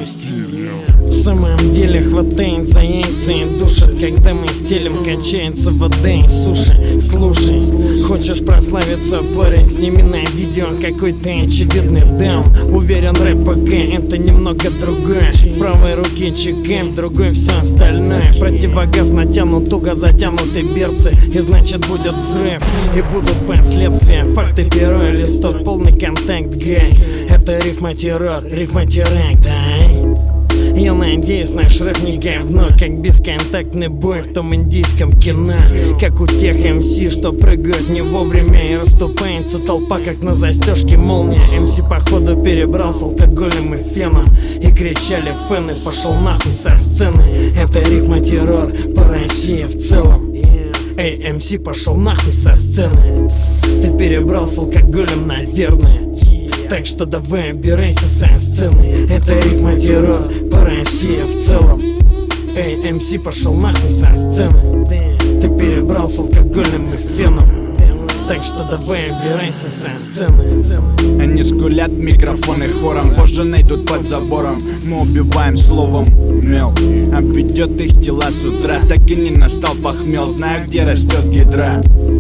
В самом деле хватает за яйца и душат, когда мы стелим, качается вода и суши. Слушай, хочешь прославиться, парень, сними на видео какой-то очевидный даун. Уверен, рэп пока это немного другое. В правой руке чекай, в другой все остальное. Противогаз натянут, туго затянуты берцы, и значит будет взрыв, и будут последствия. Факты первый листок, полный контакт, гай. Это рифма-террор, рифма-теракт, дай. Я надеюсь, наш рэп не говно, как бесконтактный бой в том индийском кино. Как у тех МС, что прыгают не вовремя, и расступается толпа, как на застежке молния. МС походу перебрал с алкоголем и феном, и кричали фэны: пошел нахуй со сцены. Это рифма-террор по России в целом. Эй, МС, пошел нахуй со сцены. Ты перебрал с алкоголем, наверное, так что давай убирайся со сцены. Это рифма-террор по России в целом. Эй, МС, пошел нахуй со сцены. Ты перебрал с алкоголем и феном, так что давай убирайся со сцены. Они скулят, микрофоны хором, позже найдут под забором. Мы убиваем словом мел, обведет их тела с утра. Так и не настал похмел, знаю, где растет гидра.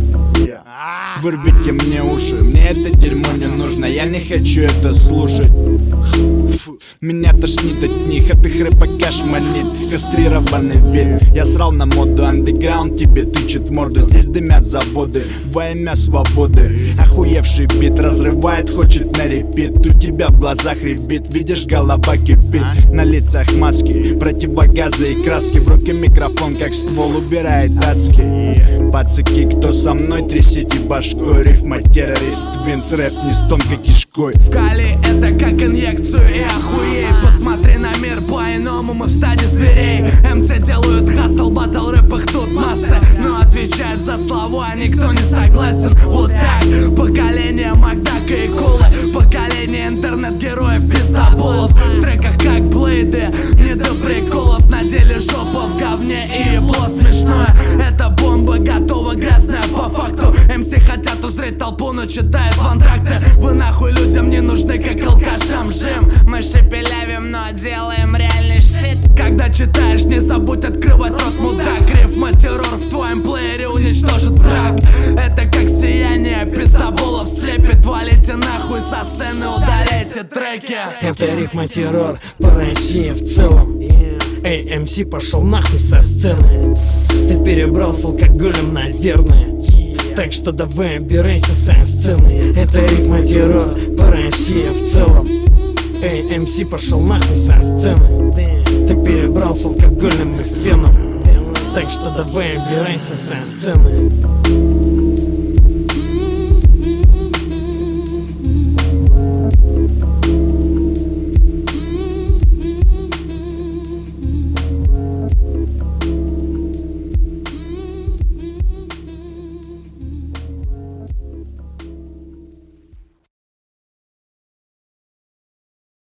Вырвите мне уши, мне это дерьмо не нужно, я не хочу это слушать. Меня тошнит от них, от их рэпа кэш манит, кастрированный вид. Я срал на моду, андеграунд тебе тычет в морду. Здесь дымят заводы во имя свободы. Охуевший бит разрывает, хочет на репит. У тебя в глазах ребит, видишь, голова кипит. На лицах маски, противогазы и краски. В руке микрофон, как ствол, убирает адский. Пацаки, кто со мной, трясите башкой. Рифма-террорист, Винс, рэп не с тонкой кишкой. Вкали это как инъекцию и охуей. Посмотри на мир по-иному, мы в стаде зверей. МЦ делают хасл, батл, рэп их тут масса, но отвечает за слова никто не согласен. Вот так, поколение Макдака и Колы, поколение интернет-героев пиздоболов. В треках как блейды, не до приколов. На деле жопа в говне и ебло смешное. Это бомба готова, грязная по факту. МС хотят узреть толпу, но читают вантракты. Вы нахуй людям не нужны, как алкашам жим. Мы шепелявим, но делаем реальный шит. Когда читаешь, не забудь открывать рот, мудак. Рифма-террор в твоем плеере уничтожит брак. Это как сияние пиздоболов слепит. Валите нахуй со сцены, удаляйте треки. Это рифма-террор по России в целом. Эй, МС, пошел нахуй со сцены. Ты перебрал с алкоголем, наверное, так что давай убирайся со сцены. Это рифма-террор по России в целом. Эй, МС, пошел нахуй со сцены. Ты перебрал с алкоголем и феном, так что давай убирайся со сцены.